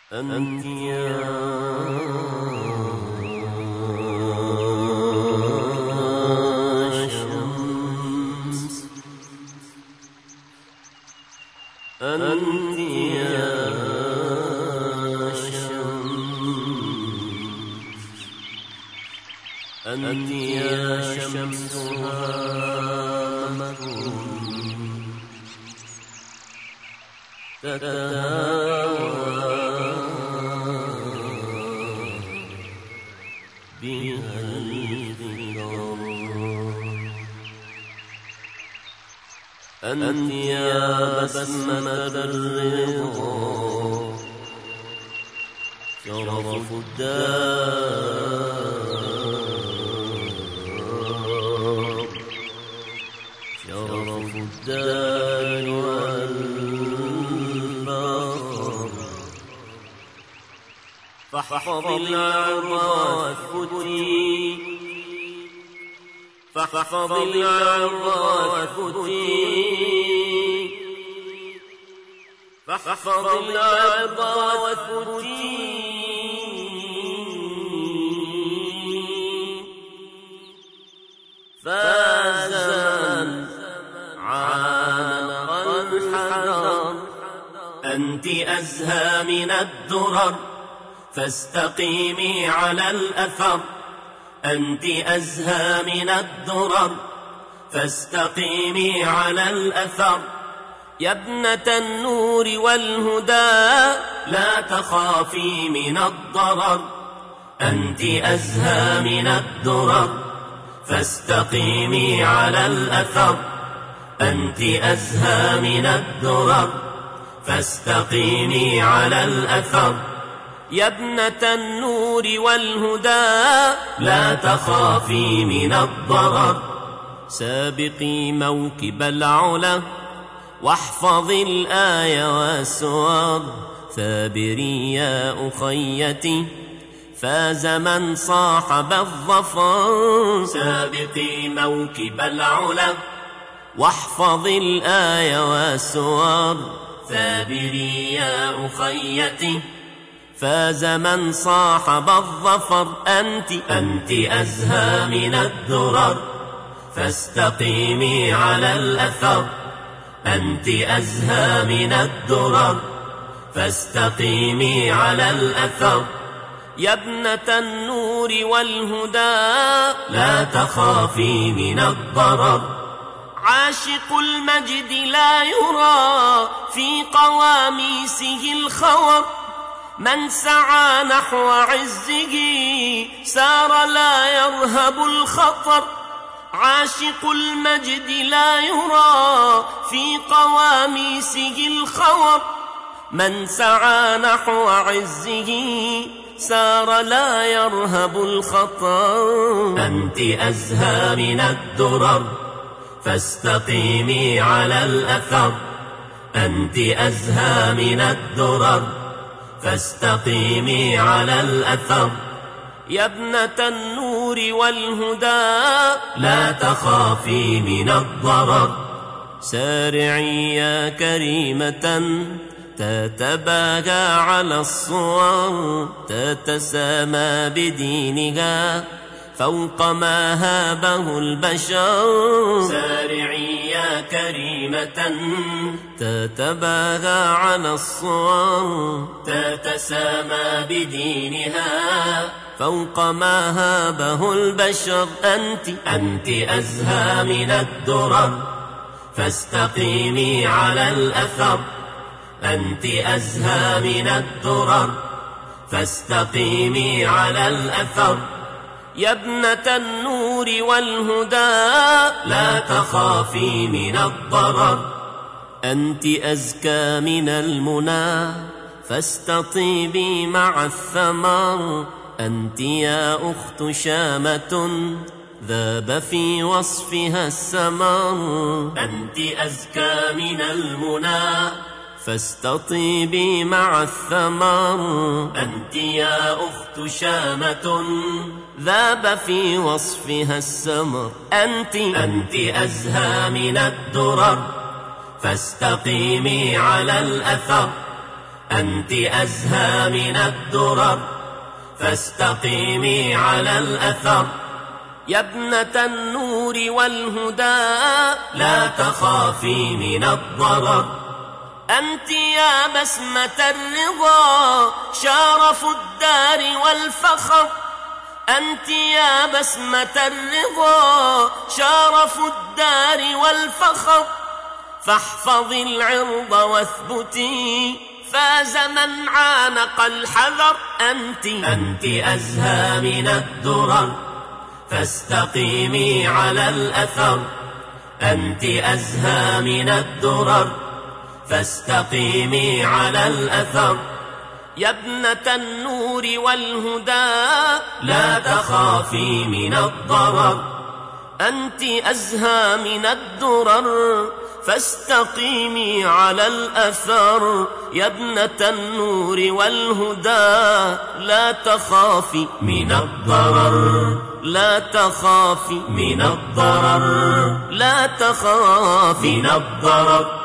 أنت يا شمس، أنت يا شمس، أنت يا شمس هامة تتهاوى بها الذكر، أنت يا بسمة الرضا شرف الدار، شرف الدار والبار، فاحفظ العرض واثبتي، فاحفظ العرض واثبتي، فاحفظ العرض واثبتي، فازا عانق الحذر، أنت أزهى من الدرر فاستقيمي على الأثر، أنت أزهى من الدرر فاستقيمي على الأثر، يا ابنة النور والهدى لا تخافي من الضرر، أنت أزهى من الدرر فاستقيمي على الأثر، أنت أزهى من الدرر فاستقيمي على الأثر، يا ابنة النور والهدى لا تخافي من الضرر، سابقي موكب العلا واحفظي الآية والسور، ثابري يا أخيتي فاز من صاحب الظفر، سابقي موكب العلا واحفظي الآية والسور، ثابري يا أخيتي فاز من صاحب الظفر، أنت أزهى من الدرر فاستقيمي على الأثر، أنت أزهى من الدرر فاستقيمي على الأثر، يا ابنة النور والهدى لا تخافي من الضرر، عاشق المجد لا يرى في قواميسه الخور، من سعى نحو عزه سار لا يرهب الخطر، عاشق المجد لا يرى في قواميسه الخور، من سعى نحو عزه سار لا يرهب الخطر، أنت أزهى من الدرر فاستقيمي على الأثر، أنت أزهى من الدرر فاستقيمي على الأثر، يا ابنة النور والهدى لا تخافي من الضرر، سارعي يا كريمة تتباهى على الصور، تتسامى بدينها فوق ما هابه البشر، سارعي يا كريمة تتباهى على الصور، تتسامى بدينها فوق ما هابه البشر، أنت أزهى من الدرر فاستقيمي على الأثر، أنت أزهى من الدرر فاستقيمي على الأثر، يا ابنة النور والهدى لا تخافي من الضرر، أنت أزكى من المنى فاستطيبي مع الثمر، أنت يا أخت شامة ذاب في وصفها السمر، أنت أزكى من المنى فاستطيبي مع الثمر، أنت يا أخت شامة ذاب في وصفها السمر، أنت أزهى من الدرر فاستقيمي على الأثر، أنت أزهى من الدرر فاستقيمي على الأثر. يا ابنة النور والهدى لا تخافي من الضرر. أنت يا بسمة الرضا شارف الدار والفخر. أنت يا بسمة الرضا شارف الدار والفخر. فاحفظي العرض واثبتي فاز من عانق الحذر. أنت أزهى من الدرر فاستقيمي على الأثر. أنت أزهى من الدرر فاستقيمي على الأثر. يا ابنة النور والهدى لا تخافي من الضرر. أنت أزهى من الدرر فاستقيمي على الأثر. يا ابنة النور والهدى لا تخافي من الضرر. لا تخافي من الضرر. لا تخافي من الضرر.